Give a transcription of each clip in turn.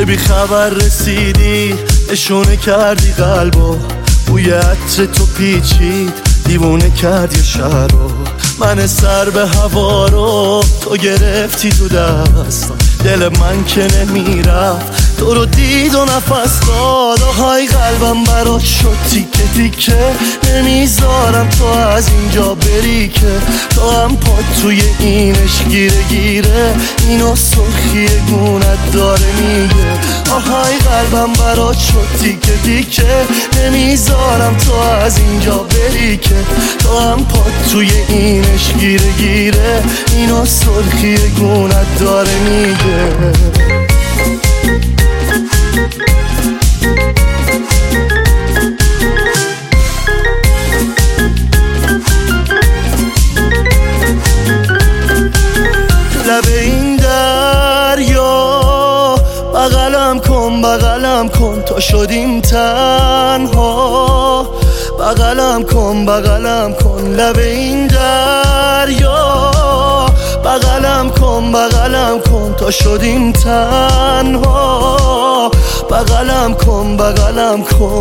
که بی خبر رسیدی نشونه کردی قلبو، بوی عطر تو پیچید دیوونه کردی شهر رو. من سر به هوا رو تو گرفتی تو دستم، دل من که نمیرفت تو رو دید و نفس داد. آهای قلبم برات شد تیکه تیکه، نمیذارم تو از اینجا بری که تو هم پات توی اینش گیره گیره، اینو سرخی گونت داره میگه. آهای قلبم برات شد تیکه تیکه، نمیذارم تو از اینجا بری که تو هم پات توی اینش گیره گیره، اینو سرخی گونت داره میگه. لب این دریا بغلم کن بغلم کن تا شدیم تنها، بغلم کن بغلم کن. لب این دریا بغلم کن بغلم کن تا شدیم تنها، بغلم کن بغلم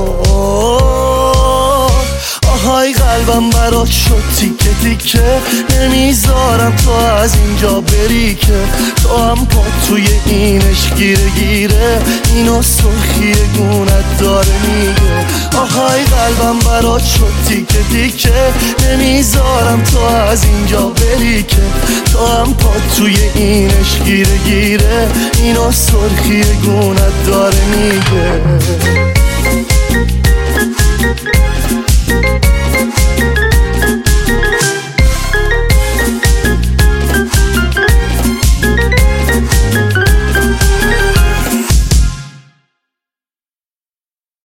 کن. آهای قلبم برات شد تیکه تیکه، نمیذارم تو از اینجا بری که تو هم پات توی اینش گیره گیره، اینو سرخی گونت داره میگه. آهای قلبم برات شد تیکه تیکه، نمیذارم تو از اینجا بری که تو هم پات توی اینش گیره گیره، اینو سرخی گونت داره میگه.